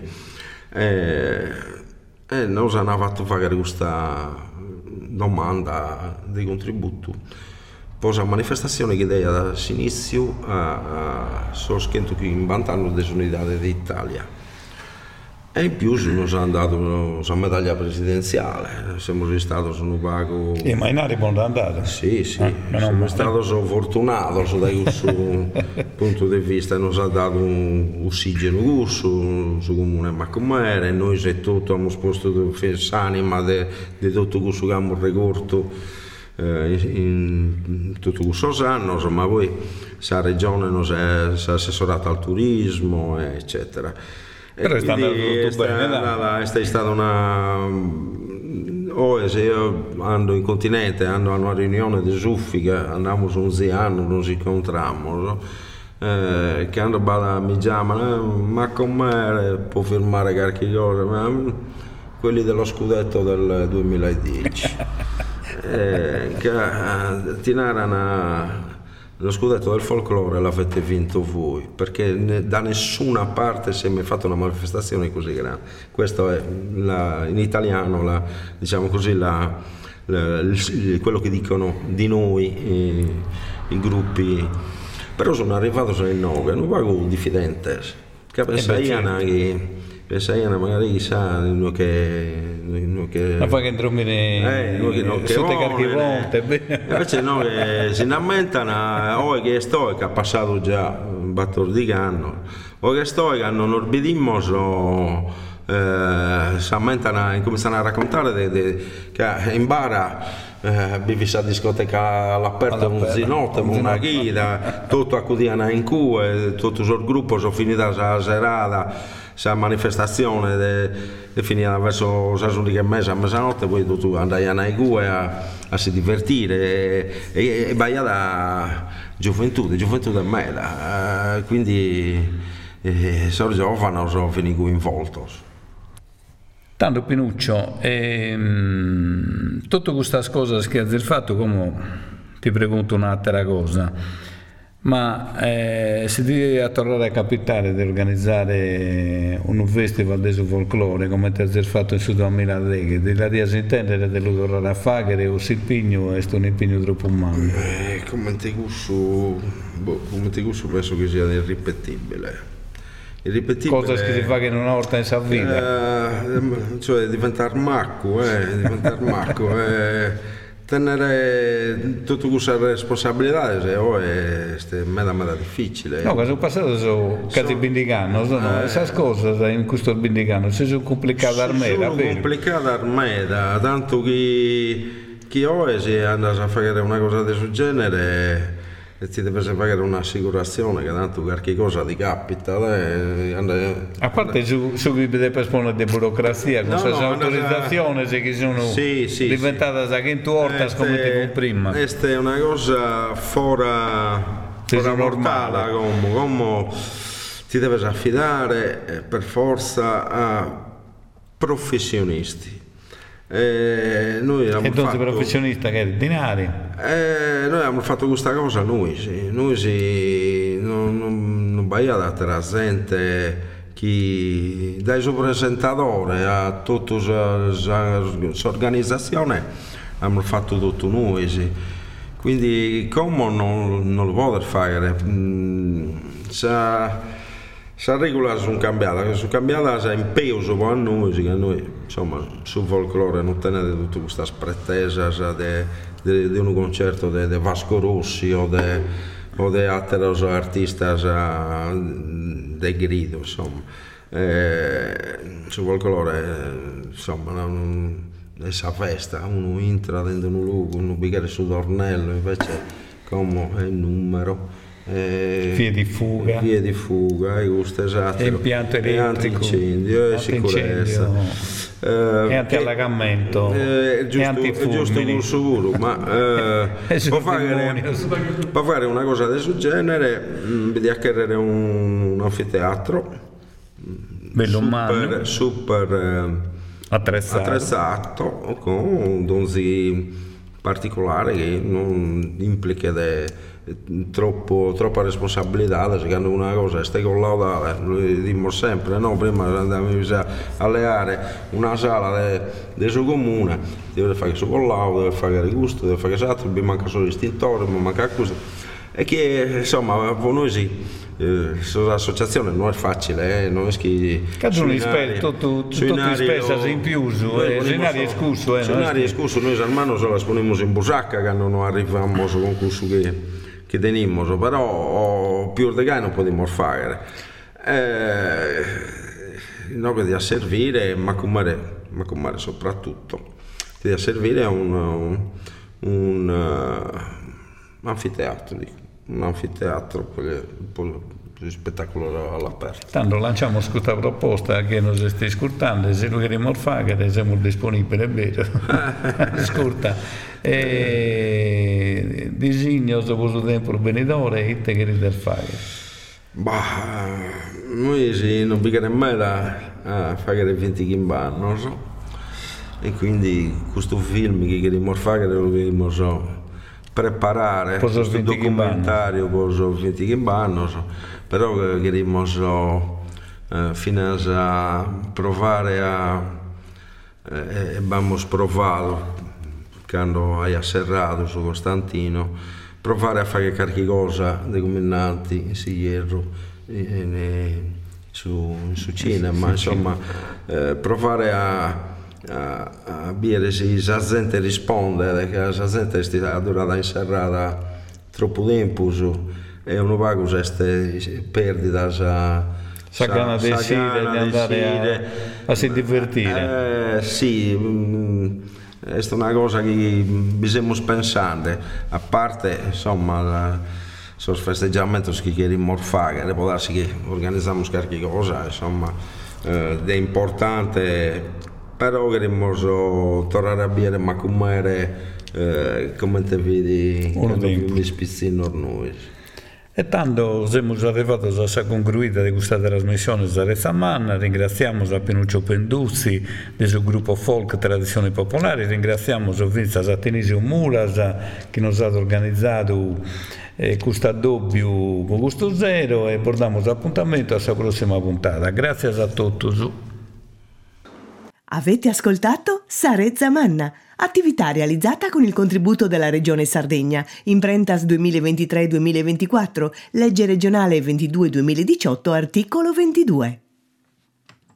e nos hanno fatto fare questa domanda di contributo. Poi la manifestazione che deia da inizio a sono scritto che in vantanno dell'unità d'Italia, E in più ci hanno dato la medaglia presidenziale, siamo stati su un pago... ma in aria buona andata? Sì, siamo stati fortunati da questo punto di vista, ci ha dato un ossigeno su comune Macumere, noi se tutto abbiamo sposto l'anima di tutto questo che abbiamo ricordo in tutto questo anno, insomma poi la regione si è assessorata al turismo, eccetera. Però è stata una... se io ando in continente, ando a una riunione di Suffica, andiamo su un anno, non ci incontriamo, no? Che hanno mi chiamano, ma come può firmare qualche cosa? Quelli dello scudetto del 2010. Che tirano lo scudetto del folklore l'avete vinto voi, perché da nessuna parte si è mai fatta una manifestazione così grande. Questo è in italiano, diciamo così, quello che dicono di noi i gruppi. Però sono arrivato in 9, non pago diffidente, che pensano magari chissà che ma poi che indromine sotto carchivonte invece no, che si lamentano che sto che ha passato già un battore di canno o che sto che hanno un orbidismo si lamentano, cominciano a raccontare che in bara vivi a discoteca all'aperto un zinotto, una guida, tutto accudiano in cue, tutto il gruppo sono finita la serata, la manifestazione è finita verso le 11:30 a mezzanotte, poi tu andai in cue a si divertire e vai da gioventù e mela, quindi sono giovani, sono finiti coinvolti. Tanto Pinuccio, tutte queste cose che hai fatto, come ti pregunto un'altra cosa, ma se devi tornare a capitare di organizzare un festival di folklore come ti hai fatto in Sud 2010, ti la riesci a intendere di tornare a fare o si impegno è un impegno troppo umano? Come ti gusto penso che sia irripetibile. Cosa che si fa che non ha orta in sa vita, cioè diventare macco, tenere tutte queste responsabilità è mega difficile. No, cosa è passato sono casi bindicano, sono queste cose in questo bindicano sono complicate armeda, sono complicate armeda, tanto che oggi se andas a fare una cosa del genere e ti deve pagare un'assicurazione che tanto qualche cosa ti capita. A parte su che deve rispondere di burocrazia, con queste autorizzazioni che sono diventate agentuortas come ti prima. Questa è una cosa fuori normale, come ti devi affidare per forza a professionisti. Noi e tu sei professionista che è dinari? Noi abbiamo fatto questa cosa non vai a dare la gente che dai soppresentatori a tutta l'organizzazione abbiamo fatto tutto noi, quindi come non lo può fare. La regola sono cambiate in peso per noi, che noi insomma sul folklore non tenete tutte queste pretese di un concerto di Vasco Rossi o di altri artisti di grido, insomma. Sul folklore insomma è sa festa, uno entra dentro un luogo, uno bicchiere sul tornello, invece come è il numero. Vie di fuga, giusto, esatto. Impianto elettrico, antincendio, sicurezza, e anti-allagamento, è giusto sicuro, ma per fare una cosa del genere devi acquisire un anfiteatro super attrezzato con donzi particolari che non implica troppa responsabilità, se hanno una cosa stai collaudata, noi diciamo sempre, no? Prima andiamo a alleare una sala del suo comune, deve fare il suo collaudo, deve fare il gusto, deve fare esatto, mi manca solo l'istintorio, mi manca questo, è che insomma per noi sì. L'associazione non è facile, non è che tutto spesa in più, scenario escurso, noi almeno se la sponiamo in busacca che non arriviamo al concorso che teniamo, però più di che non possiamo fare. Noi di servire, ma come soprattutto, di servire un anfiteatro, un anfiteatro più spettacolo all'aperto. Tanto lanciamo questa proposta che non si sta ascoltando, se lo vogliamo fare siamo disponibili, è vero, ascolta, disegno dopo il tempo venidore e te che devi fare? Noi sì, non bisogna mai a fare 20 anni, e quindi questo film che vogliamo fare lo vogliamo preparare questo documentario per 20 anni, però queremos fino a provare abbiamo provato quando hai serrato su Costantino, provare a fare qualche cosa dei commentanti in Sigliero su cinema, insomma provare a vedere se la gente risponde, perché la gente è durata inserrata troppo tempo e uno va con queste perdite sa gana di andare a si divertire. Sì, è una cosa che bisogna pensare, a parte insomma sono festeggiamenti che chiediamo fare, può darsi che organizziamo qualche cosa, insomma è importante. Però vorremmo tornare a bere macumere come te vedi mi spizzino noi. E tanto siamo arrivati alla concluita di questa trasmissione Sarezza Manna. Ringraziamo a Pinuccio Penduzzi del suo gruppo Folk Tradizioni Popolari, ringraziamo Vinza Sattenisio Muras che nos ha organizzato questo doppio con gusto zero e portiamo appuntamento alla prossima puntata. Grazie a tutti. Avete ascoltato Sarezza Manna, attività realizzata con il contributo della Regione Sardegna, Imprentas 2023-2024, legge regionale 22-2018, articolo 22.